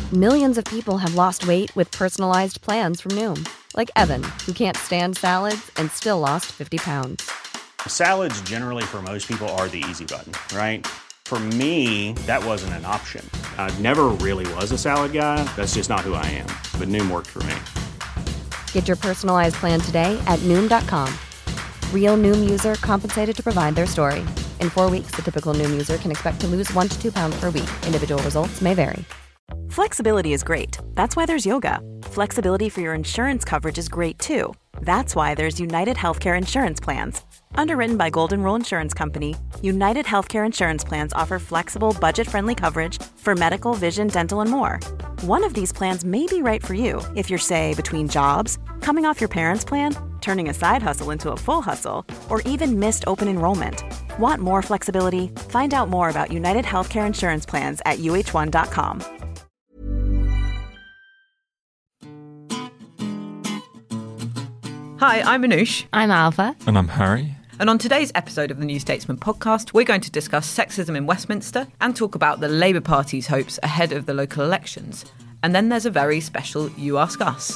Millions of people have lost weight with personalized plans from Noom. Like Evan, who can't stand salads and still lost 50 pounds. Salads generally for most people are the easy button, right? For me, that wasn't an option. I never really was a salad guy. That's just not who I am. But Noom worked for me. Get your personalized plan today at Noom.com. Real Noom user compensated to provide their story. In 4 weeks, the typical Noom user can expect to lose 1 to 2 pounds per week. Individual results may vary. Flexibility is great. That's why there's yoga. Flexibility for your insurance coverage is great too. That's why there's United Healthcare Insurance Plans. Underwritten by Golden Rule Insurance Company, United Healthcare Insurance Plans offer flexible, budget-friendly coverage for medical, vision, dental, and more. One of these plans may be right for you if you're, say, between jobs, coming off your parents' plan, turning a side hustle into a full hustle, or even missed open enrollment. Want more flexibility? Find out more about United Healthcare Insurance Plans at uh1.com. Hi, I'm Anoush. I'm Alva. And I'm Harry. And on today's episode of the New Statesman podcast, we're going to discuss sexism in Westminster and talk about the Labour Party's hopes ahead of the local elections. And then there's a very special You Ask Us.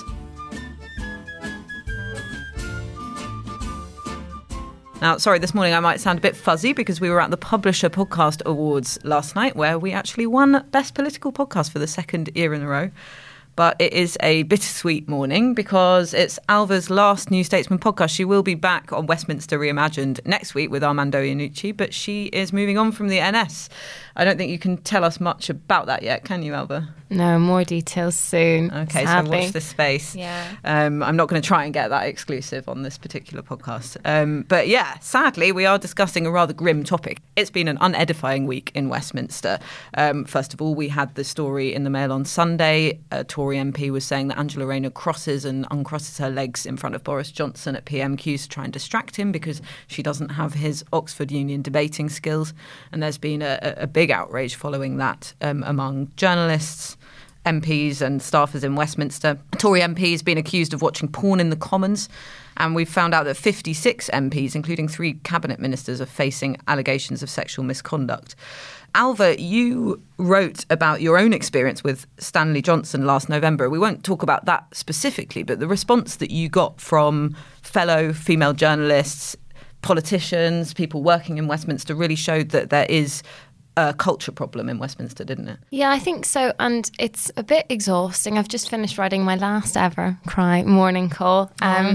Now, sorry, this morning I might sound a bit fuzzy because we were at the Publisher Podcast Awards last night where we actually won Best Political Podcast for the second year in a row. But it is a bittersweet morning because it's Alva's last New Statesman podcast. She will be back on Westminster Reimagined next week with Armando Iannucci, but she is moving on from the NS. I don't think you can tell us much about that yet, can you, Alva? No, more details soon. Okay, sadly. So watch this space. Yeah. I'm not going to try and get that exclusive on this particular podcast. But yeah, sadly, we are discussing a rather grim topic. It's been an unedifying week in Westminster. First of all, we had the story in the Mail on Sunday. A Tory MP was saying that Angela Rayner crosses and uncrosses her legs in front of Boris Johnson at PMQs to try and distract him because she doesn't have his Oxford Union debating skills. And there's been a big outrage following that among journalists, MPs and staffers in Westminster. A Tory MP has been accused of watching porn in the Commons, and we've found out that 56 MPs, including 3 cabinet ministers, are facing allegations of sexual misconduct. Alva, you wrote about your own experience with Stanley Johnson last November. We won't talk about that specifically, but the response that you got from fellow female journalists, politicians, people working in Westminster really showed that there is a culture problem in Westminster, didn't it? Yeah, I think so. And it's a bit exhausting. I've just finished writing my last ever Cry morning call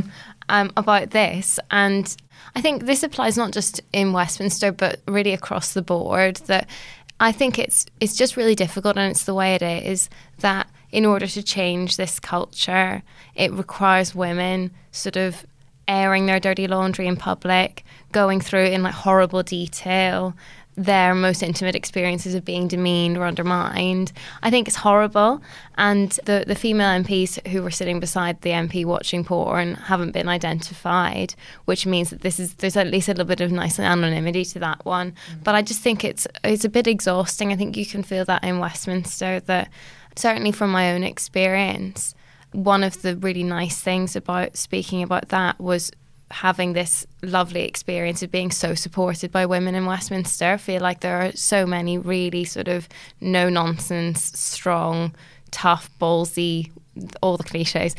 about this. And I think this applies not just in Westminster, but really across the board. That I think it's just really difficult, and it's the way it is, that in order to change this culture, it requires women sort of airing their dirty laundry in public, going through in like horrible detail their most intimate experiences of being demeaned or undermined. I think it's horrible, and the female MPs who were sitting beside the MP watching porn haven't been identified, which means that there's at least a little bit of nice anonymity to that one. But I just think it's a bit exhausting. I think you can feel that in Westminster, that certainly from my own experience, one of the really nice things about speaking about that was having this lovely experience of being so supported by women in Westminster. I feel like there are so many really sort of no-nonsense, strong, tough, ballsy, all the cliches,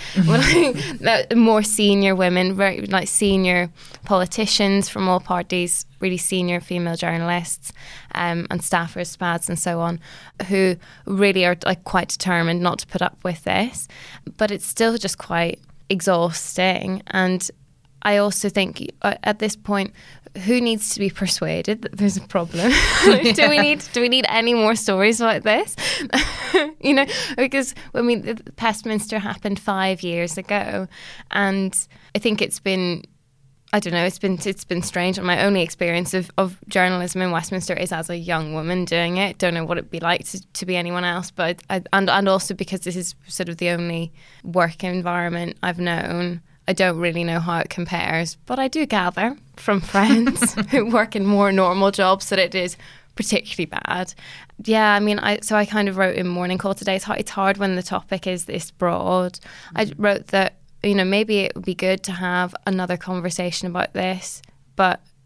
more senior women, very like senior politicians from all parties, really senior female journalists and staffers, SPADs and so on, who really are like quite determined not to put up with this. But it's still just quite exhausting. And I also think at this point, who needs to be persuaded that there's a problem? Do we need any more stories like this? You know, because Westminster happened 5 years ago, and I think it's been strange. And my only experience of journalism in Westminster is as a young woman doing it. Don't know what it'd be like to be anyone else, but and also because this is sort of the only work environment I've known. I don't really know how it compares, but I do gather from friends who work in more normal jobs that it is particularly bad. Yeah, I mean, I kind of wrote in Morning Call today, it's hard when the topic is this broad. I wrote that, you know, maybe it would be good to have another conversation about this, but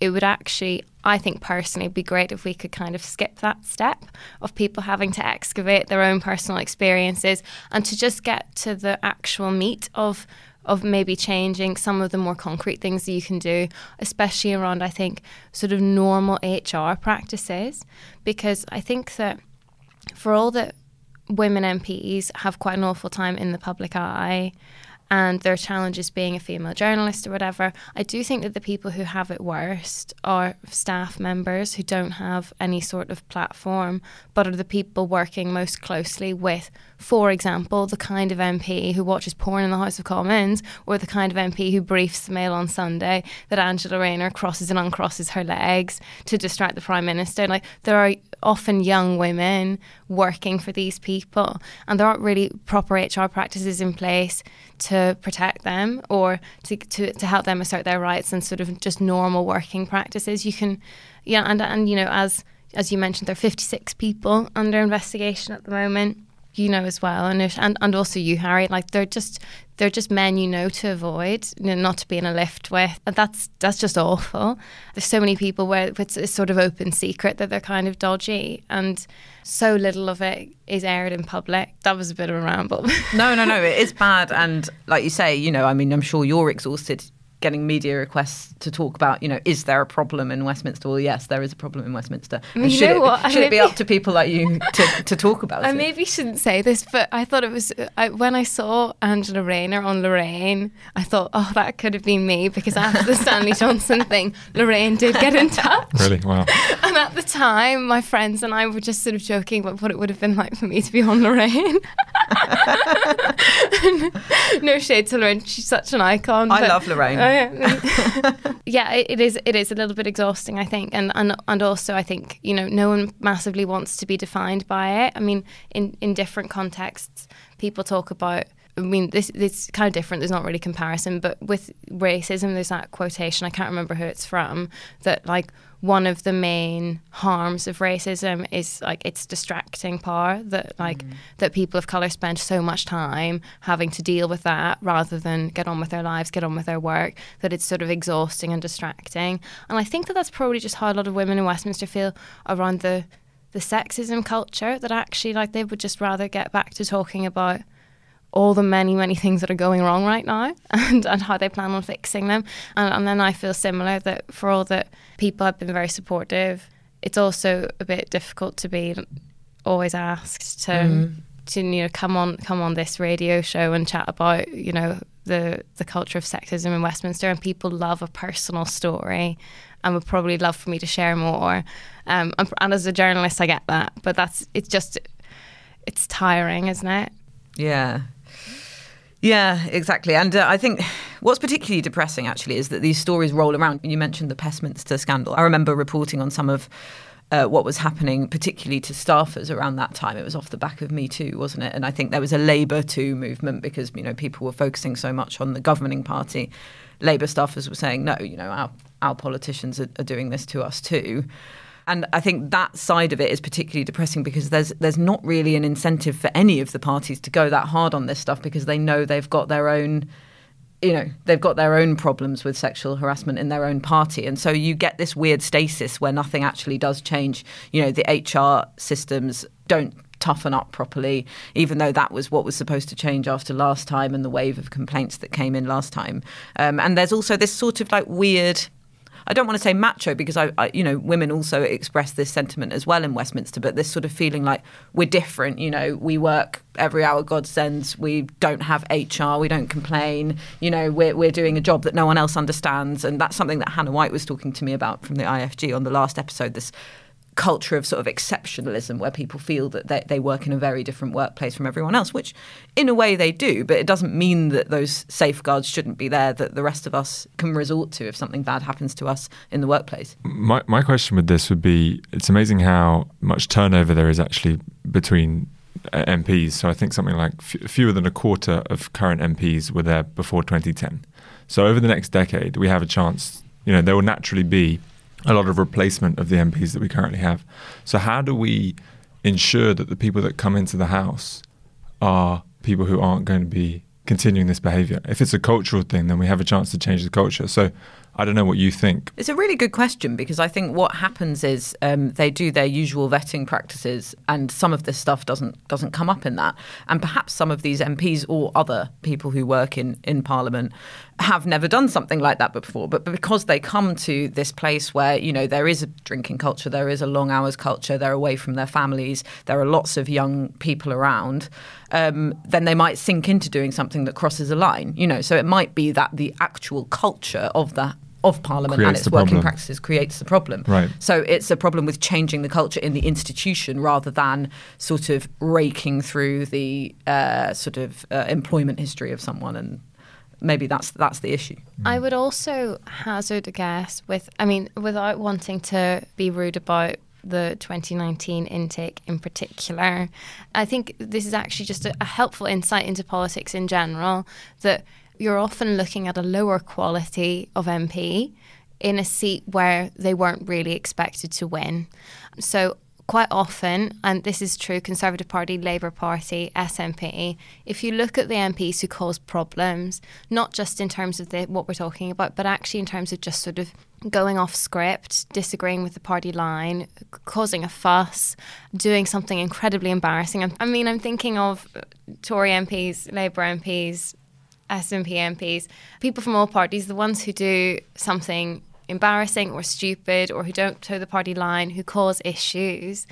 it would actually, I think personally, be great if we could kind of skip that step of people having to excavate their own personal experiences and to just get to the actual meat of maybe changing some of the more concrete things that you can do, especially around, I think, sort of normal HR practices. Because I think that for all that women MPs have quite an awful time in the public eye, and their challenges being a female journalist or whatever, I do think that the people who have it worst are staff members who don't have any sort of platform, but are the people working most closely with, for example, the kind of MP who watches porn in the House of Commons, or the kind of MP who briefs the Mail on Sunday that Angela Rayner crosses and uncrosses her legs to distract the Prime Minister. Like, there are often young women working for these people, and there aren't really proper HR practices in place to protect them or to help them assert their rights, and sort of just normal working practices. You can, and you know, as you mentioned, there are 56 people under investigation at the moment. You know as well, and also you, Harry. Like, they're just men you know to avoid, not to be in a lift with. That's just awful. There's so many people where it's a sort of open secret that they're kind of dodgy, and so little of it is aired in public. That was a bit of a ramble. No, it is bad, and like you say, you know, I mean, I'm sure you're exhausted getting media requests to talk about, you know, is there a problem in Westminster? Well, yes, there is a problem in Westminster. And should it be up to people like you to talk about it? I maybe shouldn't say this, but I thought it was, when I saw Angela Rayner on Lorraine, I thought, oh, that could have been me, because after the Stanley Johnson thing, Lorraine did get in touch. Really? Wow. And at the time, my friends and I were just sort of joking about what it would have been like for me to be on Lorraine. No shade to Lorraine, she's such an icon. I love Lorraine. Yeah, it is a little bit exhausting, I think, and also I think, you know, no one massively wants to be defined by it. I mean, in different contexts, people talk about, I mean, it's kind of different, there's not really comparison, but with racism, there's that quotation, I can't remember who it's from, that like one of the main harms of racism is like its distracting power, that like that people of colour spend so much time having to deal with that rather than get on with their lives, get on with their work, that it's sort of exhausting and distracting. And I think that that's probably just how a lot of women in Westminster feel around the sexism culture, that actually like they would just rather get back to talking about all the many, many things that are going wrong right now and how they plan on fixing them. And then I feel similar, that for all that people have been very supportive, it's also a bit difficult to be always asked to you know, come on this radio show and chat about, you know, the culture of sexism in Westminster, and people love a personal story and would probably love for me to share more. And as a journalist, I get that, but it's tiring, isn't it? Yeah, exactly. And I think what's particularly depressing, actually, is that these stories roll around. You mentioned the Pestminster scandal. I remember reporting on some of what was happening, particularly to staffers around that time. It was off the back of Me Too, wasn't it? And I think there was a Labour Too movement because, you know, people were focusing so much on the governing party. Labour staffers were saying, no, you know, our politicians are doing this to us too. And I think that side of it is particularly depressing because there's not really an incentive for any of the parties to go that hard on this stuff, because they know they've got their own, you know, they've got their own problems with sexual harassment in their own party. And so you get this weird stasis where nothing actually does change. You know, the HR systems don't toughen up properly, even though that was what was supposed to change after last time and the wave of complaints that came in last time. And there's also this sort of like weird, I don't want to say macho, because I you know, women also express this sentiment as well in Westminster, but this sort of feeling like we're different, you know, we work every hour God sends, we don't have HR, we don't complain, you know, we're doing a job that no one else understands. And that's something that Hannah White was talking to me about from the IFG on the last episode, this culture of sort of exceptionalism where people feel that they work in a very different workplace from everyone else, which in a way they do, but it doesn't mean that those safeguards shouldn't be there that the rest of us can resort to if something bad happens to us in the workplace. My question with this would be, it's amazing how much turnover there is actually between MPs. So I think something like fewer than a quarter of current MPs were there before 2010. So over the next decade, we have a chance, you know, there will naturally be a lot of replacement of the MPs that we currently have. So how do we ensure that the people that come into the House are people who aren't going to be continuing this behaviour? If it's a cultural thing, then we have a chance to change the culture. So I don't know what you think. It's a really good question, because I think what happens is they do their usual vetting practices, and some of this stuff doesn't come up in that. And perhaps some of these MPs or other people who work in Parliament have never done something like that before. But because they come to this place where, you know, there is a drinking culture, there is a long hours culture, they're away from their families, there are lots of young people around, then they might sink into doing something that crosses a line. You know, so it might be that the actual culture of Parliament and its working practices creates the problem. Right. So it's a problem with changing the culture in the institution rather than sort of raking through the employment history of someone, and maybe that's the issue. I would also hazard a guess without wanting to be rude about the 2019 intake in particular, I think this is actually just a helpful insight into politics in general, that you're often looking at a lower quality of MP in a seat where they weren't really expected to win. So quite often, and this is true Conservative Party, Labour Party, SNP, if you look at the MPs who cause problems, not just in terms of what we're talking about, but actually in terms of just sort of going off script, disagreeing with the party line, causing a fuss, doing something incredibly embarrassing. I'm thinking of Tory MPs, Labour MPs, SNP MPs, people from all parties, the ones who do something embarrassing or stupid or who don't toe the party line, who cause issues,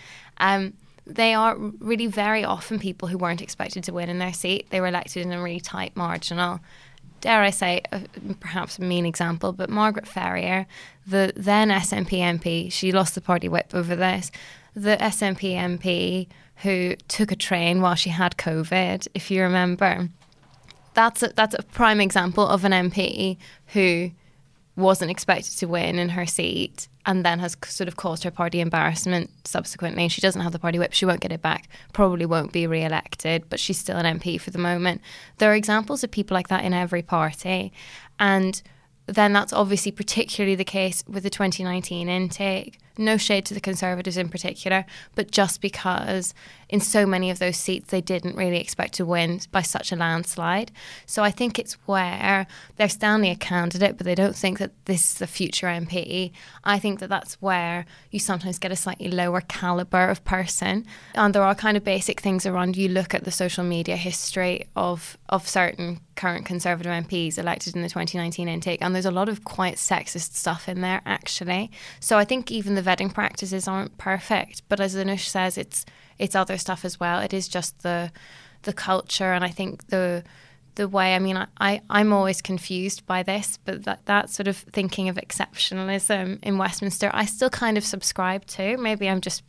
they are really very often people who weren't expected to win in their seat. They were elected in a really tight marginal. Dare I say, perhaps a mean example, but Margaret Ferrier, the then SNP MP, she lost the party whip over this. The SNP MP who took a train while she had COVID, if you remember, that's a prime example of an MP who wasn't expected to win in her seat and then has sort of caused her party embarrassment subsequently. She doesn't have the party whip. She won't get it back. Probably won't be re-elected, but she's still an MP for the moment. There are examples of people like that in every party. And then that's obviously particularly the case with the 2019 intake. No shade to the Conservatives in particular, but just because in so many of those seats they didn't really expect to win by such a landslide. So I think it's where they're standing a candidate, but they don't think that this is a future MP. I think that that's where you sometimes get a slightly lower calibre of person. And there are kind of basic things around. You look at the social media history of certain current Conservative MPs elected in the 2019 intake, and there's a lot of quite sexist stuff in there, actually. So I think even the vetting practices aren't perfect, but as Anoosh says, it's other stuff as well. It is just the culture, and I think the way, I'm always confused by this, but that sort of thinking of exceptionalism in Westminster, I still kind of subscribe to. Maybe I'm just,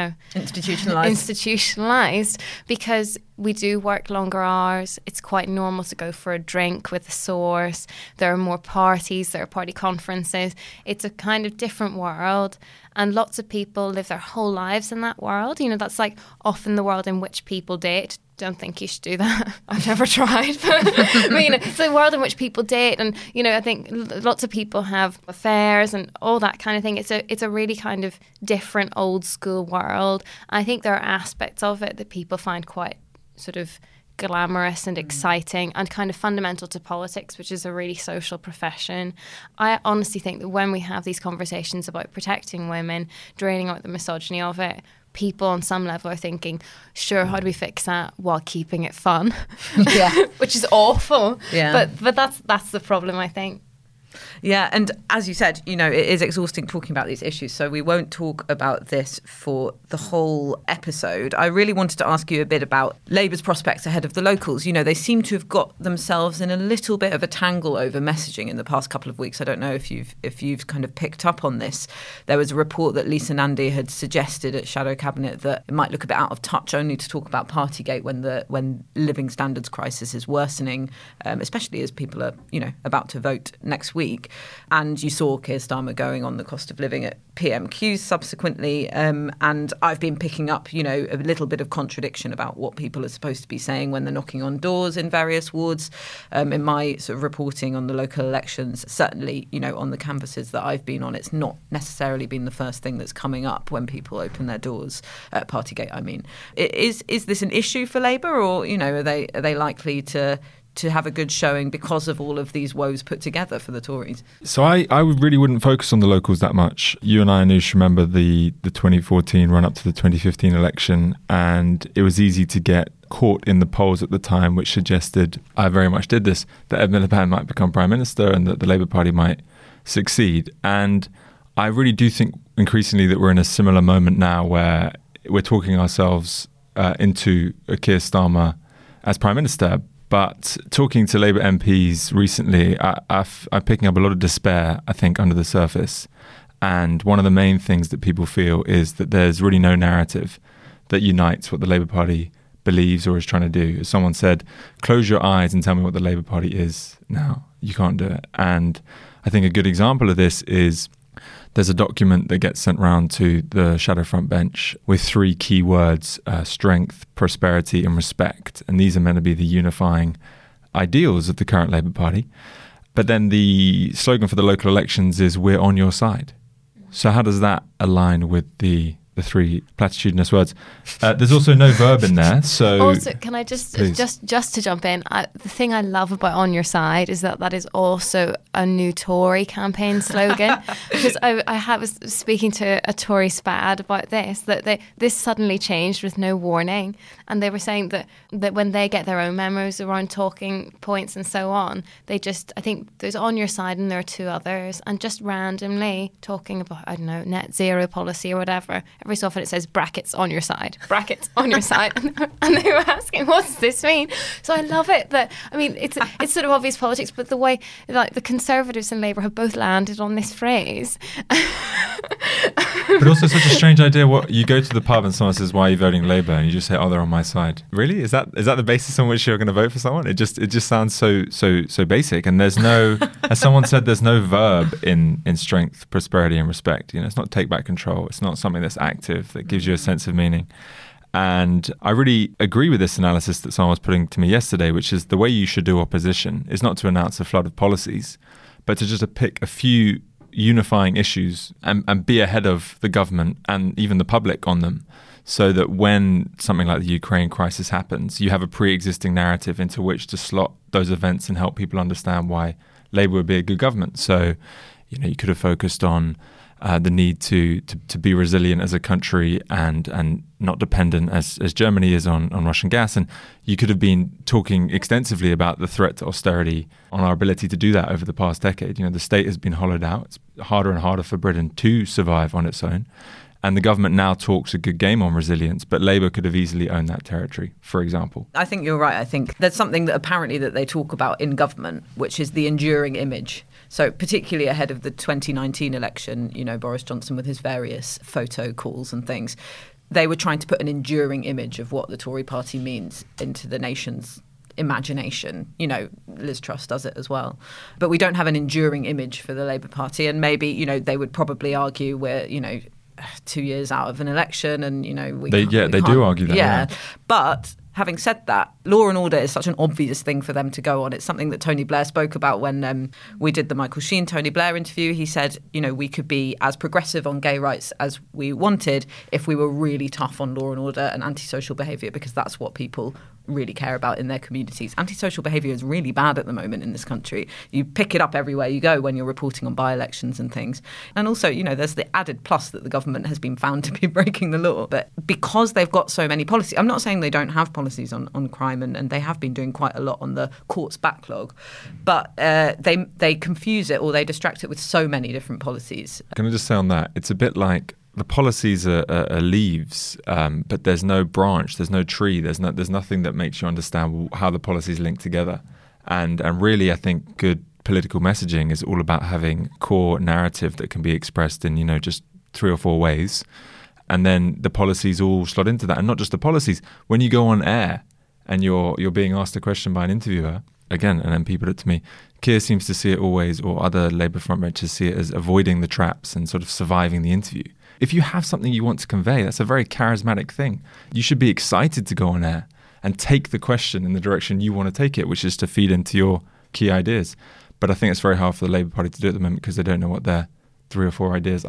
institutionalised, because we do work longer hours. It's quite normal to go for a drink with a source. There are more parties, there are party conferences. It's a kind of different world, and lots of people live their whole lives in that world. That's like often the world in which people date. Don't think you should do that. I've never tried. But it's a world in which people date, and I think lots of people have affairs and all that kind of thing. It's a really kind of different old school world. I think there are aspects of it that people find quite sort of glamorous and exciting and kind of fundamental to politics, which is a really social profession. I honestly think that when we have these conversations about protecting women, draining out the misogyny of it, people on some level are thinking, sure, how do we fix that while keeping it fun? Yeah. Which is awful. Yeah. But that's the problem, I think. Yeah, and as you said, it is exhausting talking about these issues, so we won't talk about this for the whole episode. I really wanted to ask you a bit about Labour's prospects ahead of the locals. They seem to have got themselves in a little bit of a tangle over messaging in the past couple of weeks. I don't know if you've kind of picked up on this. There was a report that Lisa Nandy had suggested at Shadow Cabinet that it might look a bit out of touch only to talk about Partygate when living standards crisis is worsening, especially as people are, about to vote next week. And you saw Keir Starmer going on the cost of living at PMQs subsequently. And I've been picking up, a little bit of contradiction about what people are supposed to be saying when they're knocking on doors in various wards. In my sort of reporting on the local elections, certainly, on the canvases that I've been on, it's not necessarily been the first thing that's coming up when people open their doors at Partygate, I mean. Is this an issue for Labour, or, are they likely to to have a good showing because of all of these woes put together for the Tories? So I really wouldn't focus on the locals that much. You and I, Anoush, remember the 2014 run up to the 2015 election, and it was easy to get caught in the polls at the time, which suggested, I very much did this, that Ed Miliband might become Prime Minister and that the Labour Party might succeed. And I really do think increasingly that we're in a similar moment now where we're talking ourselves into Keir Starmer as Prime Minister. But talking to Labour MPs recently, I'm picking up a lot of despair, I think, under the surface. And one of the main things that people feel is that there's really no narrative that unites what the Labour Party believes or is trying to do. As someone said, close your eyes and tell me what the Labour Party is now. You can't do it. And I think a good example of this is there's a document that gets sent round to the shadow front bench with 3 key words, strength, prosperity and respect. And these are meant to be the unifying ideals of the current Labour Party. But then the slogan for the local elections is we're on your side. So how does that align with the 3 platitudinous words? There's also no verb in there. So also, can I just to jump in? The thing I love about "On Your Side" is that is also a new Tory campaign slogan. Because I was speaking to a Tory SPAD about this, that this suddenly changed with no warning, and they were saying that when they get their own memos around talking points and so on, I think there's "On Your Side" and there are 2 others, and just randomly talking about, I don't know, net zero policy or whatever. Every so often it says brackets on your side, brackets on your side. And they were asking, what does this mean? So I love it that, I mean, it's sort of obvious politics, but the way like the Conservatives and Labour have both landed on this phrase. But also such a strange idea. What you go to the pub and someone says, why are you voting Labour? And you just say, oh, they're on my side. Really? Is that the basis on which you're going to vote for someone? It just sounds so basic. And there's no, as someone said, there's no verb in strength, prosperity and respect. You know, it's not take back control. It's not something that's active, that gives you a sense of meaning. And I really agree with this analysis that someone was putting to me yesterday, which is the way you should do opposition is not to announce a flood of policies, but to just pick a few unifying issues and be ahead of the government and even the public on them, so that when something like the Ukraine crisis happens, you have a pre-existing narrative into which to slot those events and help people understand why Labour would be a good government. So, you know, you could have focused on the need to be resilient as a country and not dependent as Germany is on Russian gas. And you could have been talking extensively about the threat to austerity, on our ability to do that over the past decade. You know, the state has been hollowed out. It's harder and harder for Britain to survive on its own. And the government now talks a good game on resilience, but Labour could have easily owned that territory, for example. I think you're right. I think there's something that apparently that they talk about in government, which is the enduring image. So particularly ahead of the 2019 election, you know, Boris Johnson with his various photo calls and things, they were trying to put an enduring image of what the Tory party means into the nation's imagination. You know, Liz Truss does it as well. But we don't have an enduring image for the Labour Party. And maybe, you know, they would probably argue we're, you know, 2 years out of an election and, you know, they do argue that. Yeah. But having said that, law and order is such an obvious thing for them to go on. It's something that Tony Blair spoke about when we did the Michael Sheen, Tony Blair interview. He said, you know, we could be as progressive on gay rights as we wanted if we were really tough on law and order and antisocial behaviour, because that's what people really care about in their communities. Antisocial behaviour is really bad at the moment in this country. You pick it up everywhere you go when you're reporting on by-elections and things. And also, you know, there's the added plus that the government has been found to be breaking the law. But because they've got so many policies, I'm not saying they don't have policies on crime, and they have been doing quite a lot on the courts backlog, but they confuse it or they distract it with so many different policies. Can I just say on that, it's a bit like the policies are leaves, but there's no branch, there's no tree, there's nothing that makes you understand how the policies link together. And really, I think good political messaging is all about having core narrative that can be expressed in, you know, just 3 or 4 ways. And then the policies all slot into that. And not just the policies. When you go on air and you're being asked a question by an interviewer, again, an MP put it to me, Keir seems to see it always, or other Labour frontbenchers see it as avoiding the traps and sort of surviving the interview. If you have something you want to convey, that's a very charismatic thing. You should be excited to go on air and take the question in the direction you want to take it, which is to feed into your key ideas. But I think it's very hard for the Labour Party to do at the moment because they don't know what their 3 or 4 ideas are.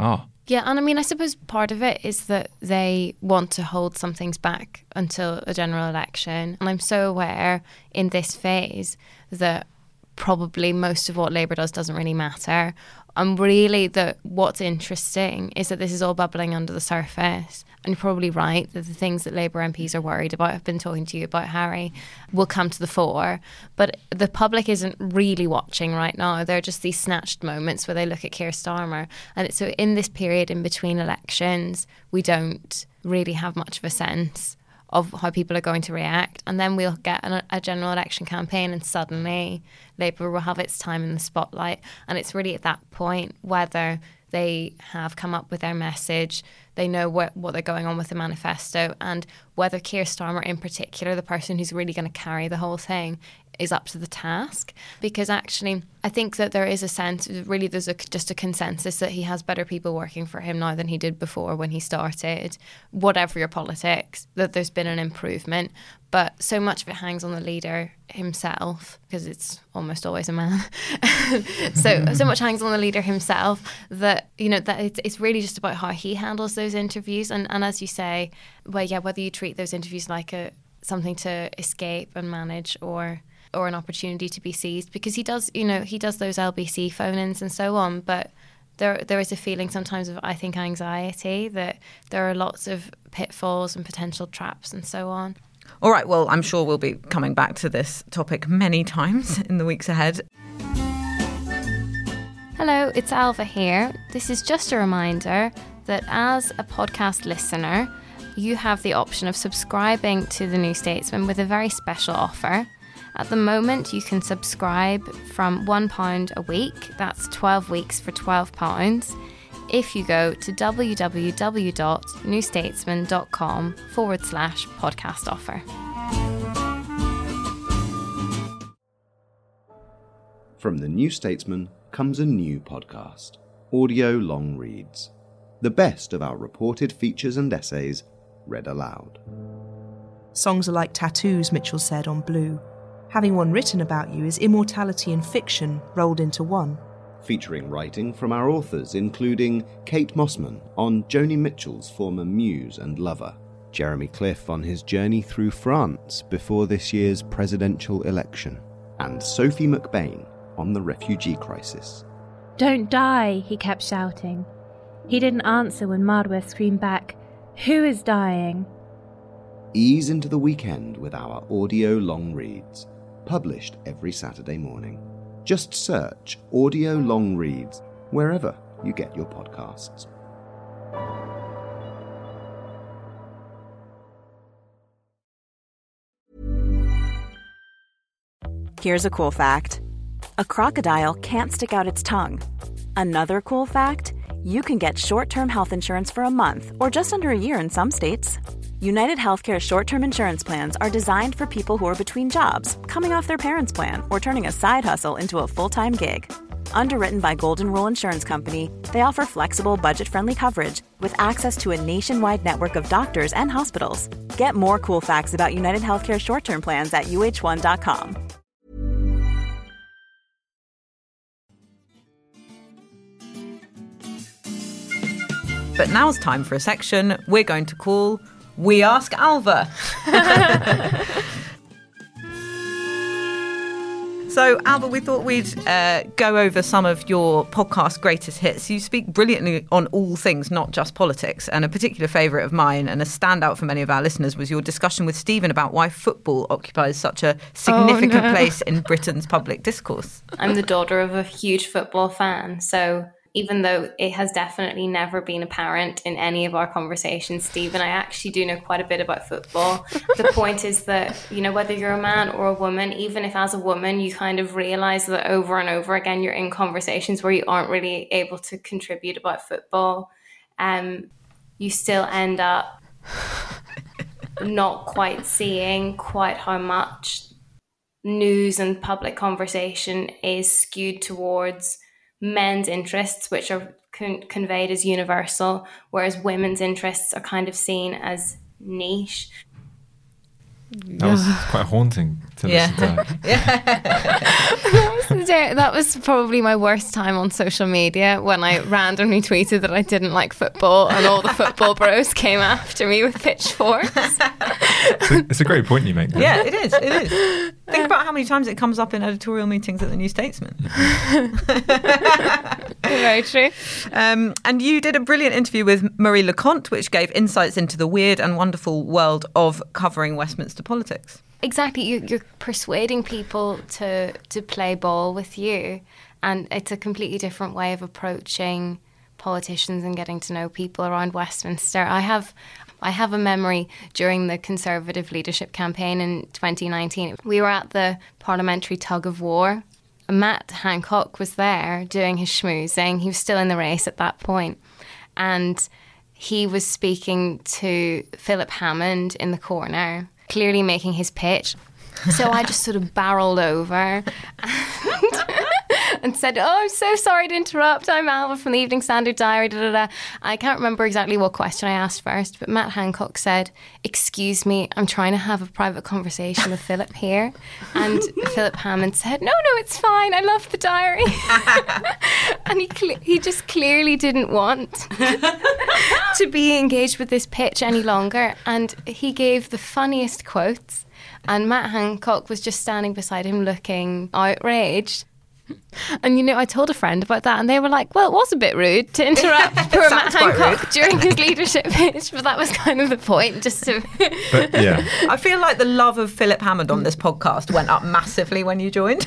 Yeah, and I mean, I suppose part of it is that they want to hold some things back until a general election. And I'm so aware in this phase that probably most of what Labour does doesn't really matter. And really, what's interesting is that this is all bubbling under the surface. And you're probably right that the things that Labour MPs are worried about, I've been talking to you about, Harry, will come to the fore. But the public isn't really watching right now. They're just these snatched moments where they look at Keir Starmer. And so in this period in between elections, we don't really have much of a sense of how people are going to react. And then we'll get a general election campaign and suddenly Labour will have its time in the spotlight. And it's really at that point whether they have come up with their message, they know what they're going on with the manifesto, and whether Keir Starmer in particular, the person who's really going to carry the whole thing, is up to the task. Because actually, I think that there is a sense, really there's just a consensus that he has better people working for him now than he did before when he started. Whatever your politics, that there's been an improvement. But so much of it hangs on the leader himself, because it's almost always a man. so much hangs on the leader himself that, you know, that it's really just about how he handles those interviews. And as you say, well, yeah, whether you treat those interviews like something to escape and manage or an opportunity to be seized, because he does those LBC phone-ins and so on, but there is a feeling sometimes of, I think, anxiety, that there are lots of pitfalls and potential traps and so on. All right, well, I'm sure we'll be coming back to this topic many times in the weeks ahead. Hello, it's Alva here. This is just a reminder that as a podcast listener, you have the option of subscribing to The New Statesman with a very special offer. At the moment, you can subscribe from £1 a week. That's 12 weeks for £12. If you go to www.newstatesman.com/podcast offer. From The New Statesman comes a new podcast, Audio Long Reads. The best of our reported features and essays read aloud. Songs are like tattoos, Mitchell said on Blue. Having one written about you is immortality and fiction rolled into one. Featuring writing from our authors, including Kate Mossman on Joni Mitchell's former muse and lover, Jeremy Cliff on his journey through France before this year's presidential election, and Sophie McBain on the refugee crisis. "Don't die," he kept shouting. He didn't answer when Marwa screamed back, "Who is dying?" Ease into the weekend with our audio long reads, published every Saturday morning. Just search Audio Long Reads wherever you get your podcasts. Here's a cool fact. A crocodile can't stick out its tongue. Another cool fact, you can get short-term health insurance for a month or just under a year in some states. United Healthcare short-term insurance plans are designed for people who are between jobs, coming off their parents' plan, or turning a side hustle into a full-time gig. Underwritten by Golden Rule Insurance Company, they offer flexible, budget-friendly coverage with access to a nationwide network of doctors and hospitals. Get more cool facts about United Healthcare short-term plans at uh1.com. But now's time for a section we're going to call We Ask Alva. So, Alva, we thought we'd go over some of your podcast greatest hits. You speak brilliantly on all things, not just politics. And a particular favourite of mine and a standout for many of our listeners was your discussion with Stephen about why football occupies such a significant place in Britain's public discourse. I'm the daughter of a huge football fan, so even though it has definitely never been apparent in any of our conversations, Steve and I actually do know quite a bit about football. The point is that, you know, whether you're a man or a woman, even if as a woman you kind of realise that over and over again you're in conversations where you aren't really able to contribute about football, you still end up not quite seeing quite how much news and public conversation is skewed towards men's interests, which are conveyed as universal, whereas women's interests are kind of seen as niche. That was quite haunting. to listen to her. That was probably my worst time on social media, when I randomly tweeted that I didn't like football and all the football bros came after me with pitchforks. It's a great point you make there. Yeah, it is. Think about how many times it comes up in editorial meetings at the New Statesman. Very true. And you did a brilliant interview with Marie Leconte, which gave insights into the weird and wonderful world of covering Westminster politics. Exactly. You're persuading people to play ball with you, and it's a completely different way of approaching politicians and getting to know people around Westminster. I have a memory during the Conservative leadership campaign in 2019. We were at the parliamentary tug of war. Matt Hancock was there doing his schmoozing. He was still in the race at that point. And he was speaking to Philip Hammond in the corner, clearly making his pitch. So I just sort of barreled over and said, "Oh, I'm so sorry to interrupt. I'm Alva from the Evening Standard Diary." Da, da, da. I can't remember exactly what question I asked first, but Matt Hancock said, "Excuse me, I'm trying to have a private conversation with Philip here." And Philip Hammond said, No, it's fine. I love the diary." And he just clearly didn't want to be engaged with this pitch any longer. And he gave the funniest quotes. And Matt Hancock was just standing beside him looking outraged. And, I told a friend about that, and they were like, well, it was a bit rude to interrupt poor Matt Hancock during his leadership pitch, but that was kind of the point, just to... But, yeah. I feel like the love of Philip Hammond on this podcast went up massively when you joined.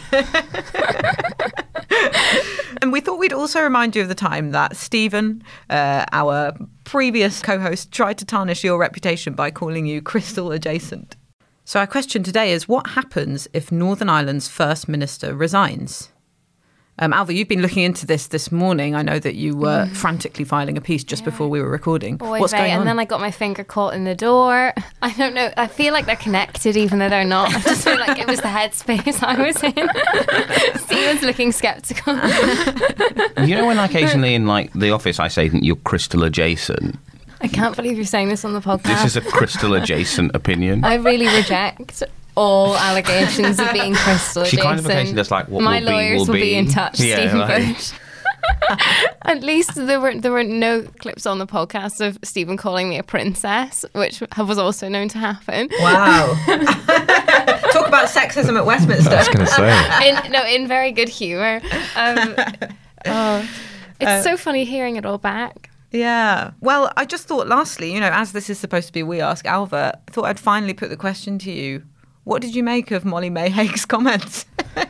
And we thought we'd also remind you of the time that Stephen, our previous co-host, tried to tarnish your reputation by calling you Crystal adjacent. So our question today is, what happens if Northern Ireland's First Minister resigns? Alva, you've been looking into this morning. I know that you were frantically filing a piece just before we were recording. What's going on? And then I got my finger caught in the door. I don't know. I feel like they're connected even though they're not. I just feel like it was the headspace I was in. Stephen's looking sceptical. When occasionally in the office I say that you're Crystal adjacent. I can't believe you're saying this on the podcast. This is a Crystal adjacent opinion. I really reject all allegations of being Crystal adjacent. She kind of occasionally does what my will be, lawyers will be in touch, yeah, Stephen Bush. At least there were no clips on the podcast of Stephen calling me a princess, which was also known to happen. Wow. Talk about sexism at Westminster. I was going to say. In very good humour. It's so funny hearing it all back. Yeah. Well, I just thought lastly, as this is supposed to be We Ask Alva, I thought I'd finally put the question to you. What did you make of Molly May Haig's comments?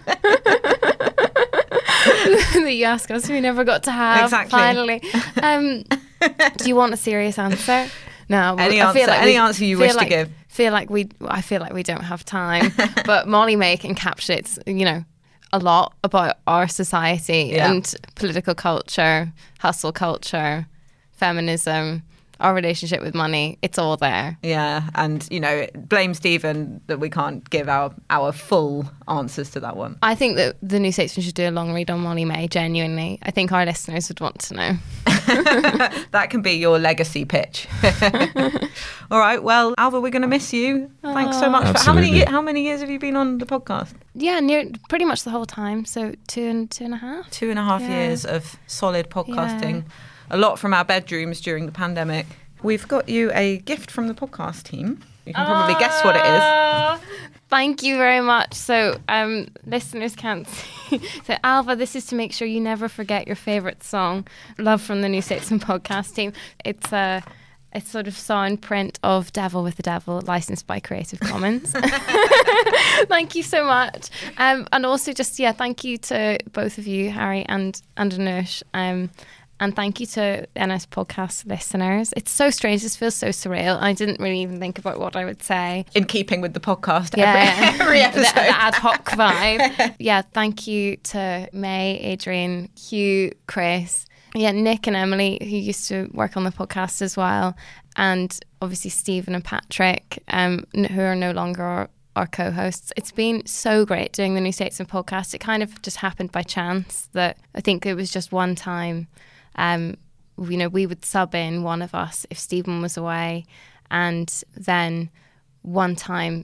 That you ask us, we never got to have. Exactly. Finally. Do you want a serious answer? No. Any answer you wish to give. I feel like we don't have time. But Molly May encapsulates, a lot about our society and political culture, hustle culture, feminism, our relationship with money. It's all there. Yeah, and blame Stephen that we can't give our full answers to that one. I think that the New Statesman should do a long read on Molly May, genuinely. I think our listeners would want to know. That can be your legacy pitch. All right, well, Alva, we're going to miss you. Thanks so much. Absolutely. How many years have you been on the podcast? Yeah, pretty much the whole time. So two and a half. 2.5 years of solid podcasting. Yeah. A lot from our bedrooms during the pandemic. We've got you a gift from the podcast team. You can probably guess what it is. Thank you very much. So listeners can't see. So Alva, this is to make sure you never forget your favourite song. Love from the New Statesman podcast team. It's a sort of sound print of Devil with the Devil, licensed by Creative Commons. Thank you so much. And also just, thank you to both of you, Harry and Anoush. And thank you to NS Podcast listeners. It's so strange. This feels so surreal. I didn't really even think about what I would say. In keeping with the podcast every episode. The ad hoc vibe. Yeah, thank you to May, Adrian, Hugh, Chris. Yeah, Nick and Emily, who used to work on the podcast as well. And obviously Stephen and Patrick, who are no longer our co-hosts. It's been so great doing the New Statesman podcast. It kind of just happened by chance that I think it was just one time. We would sub in, one of us, if Stephen was away, and then one time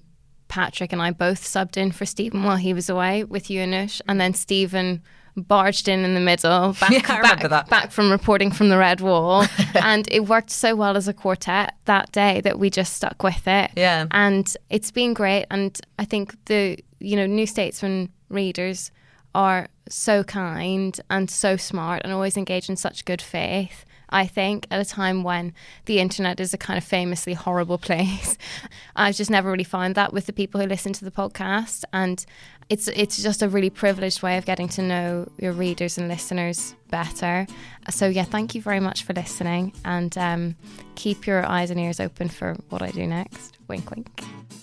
Patrick and I both subbed in for Stephen while he was away with you, Anush, and then Stephen barged in the middle, back from reporting from the Red Wall, and it worked so well as a quartet that day that we just stuck with it. Yeah, and it's been great. And I think the New Statesman readers are so kind and so smart and always engage in such good faith. I think at a time when the internet is a kind of famously horrible place, I've just never really found that with the people who listen to the podcast, and it's just a really privileged way of getting to know your readers and listeners better. So yeah, thank you very much for listening, and keep your eyes and ears open for what I do next. Wink, wink.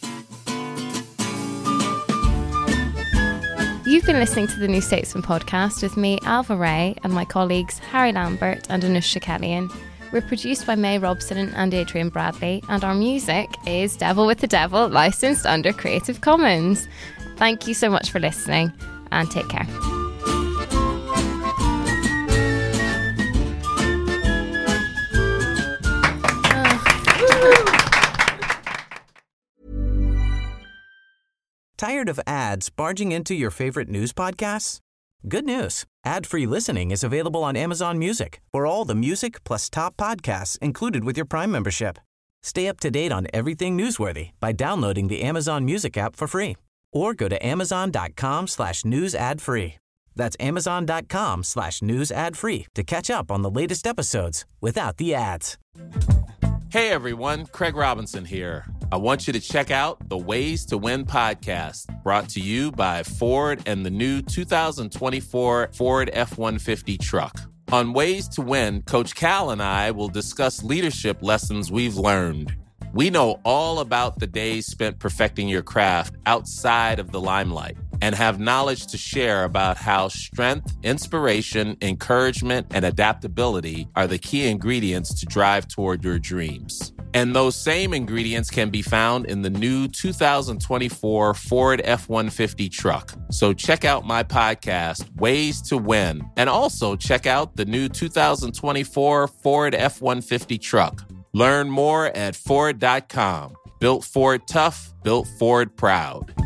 You've been listening to the New Statesman podcast with me, Alva Ray, and my colleagues Harry Lambert and Anush Shakelian. We're produced by May Robson and Adrian Bradley, and our music is Devil with the Devil, licensed under Creative Commons. Thank you so much for listening, and take care. Tired of ads barging into your favorite news podcasts? Good news. Ad-free listening is available on Amazon Music for all the music plus top podcasts included with your Prime membership. Stay up to date on everything newsworthy by downloading the Amazon Music app for free or go to amazon.com/news ad free. That's amazon.com/news ad free to catch up on the latest episodes without the ads. Hey everyone, Craig Robinson here. I want you to check out the Ways to Win podcast, brought to you by Ford and the new 2024 Ford F-150 truck. On Ways to Win, Coach Cal and I will discuss leadership lessons we've learned. We know all about the days spent perfecting your craft outside of the limelight and have knowledge to share about how strength, inspiration, encouragement, and adaptability are the key ingredients to drive toward your dreams. And those same ingredients can be found in the new 2024 Ford F-150 truck. So check out my podcast, Ways to Win, and also check out the new 2024 Ford F-150 truck. Learn more at Ford.com. Built Ford tough, built Ford proud.